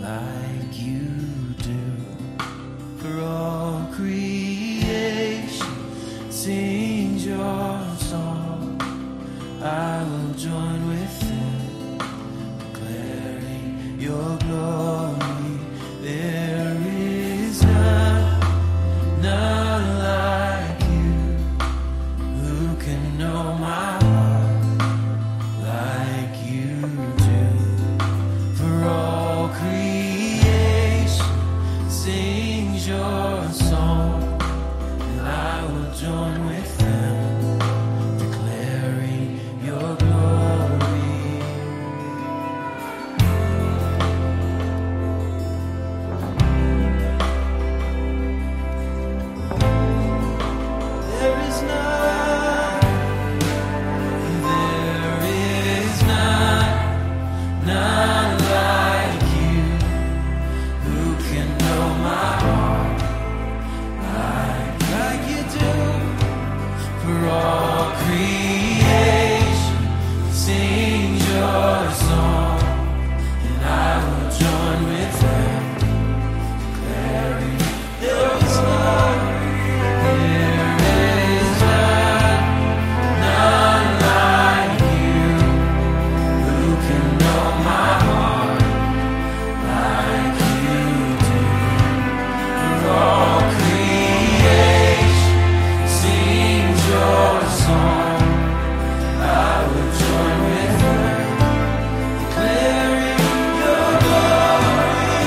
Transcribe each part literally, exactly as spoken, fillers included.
like you do. For all creation sings your song. I will join with them, declaring your glory. There is none, none like you. Who can know my heart like you do? For all creation sings your song, and I will join with them, declaring your glory. There is none, there is none, none like you. Who can know my heart like, like you do? For all creation sings your song, and I will join with them, declaring there is none, there is none, none like you. Who can know my heart like you do? For all creation sings your song, I will join with them, declaring your glory.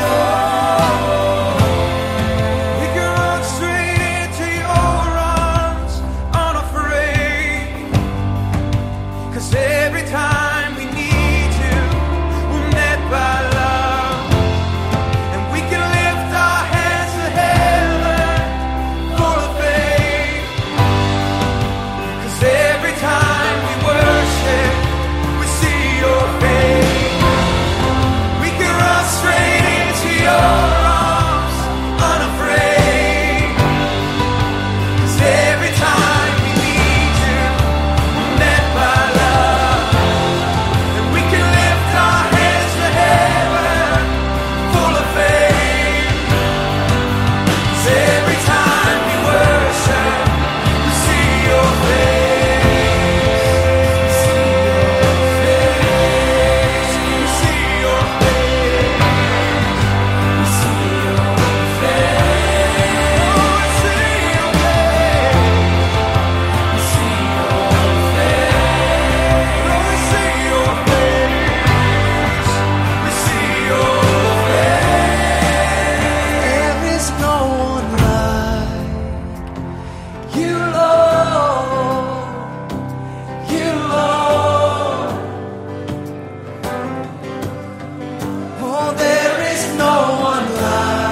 We can run straight into your arms, unafraid. 'Cause every time we need you, we're met by love. And we can lift our hands to heaven, full of faith. 'Cause every time we worship, we see your face. We can run straight into your arms, unafraid. 'Cause every time we need you, we're met by love. And we can lift our hands to heaven, full of faith. 'Cause every time we worship, we see your face. We see your face. We see your face. We see your face. Oh, we see your face. We see your face. Oh, we see your face. We see your face. There is no one like you, Lord. You, Lord. Oh, there is no one like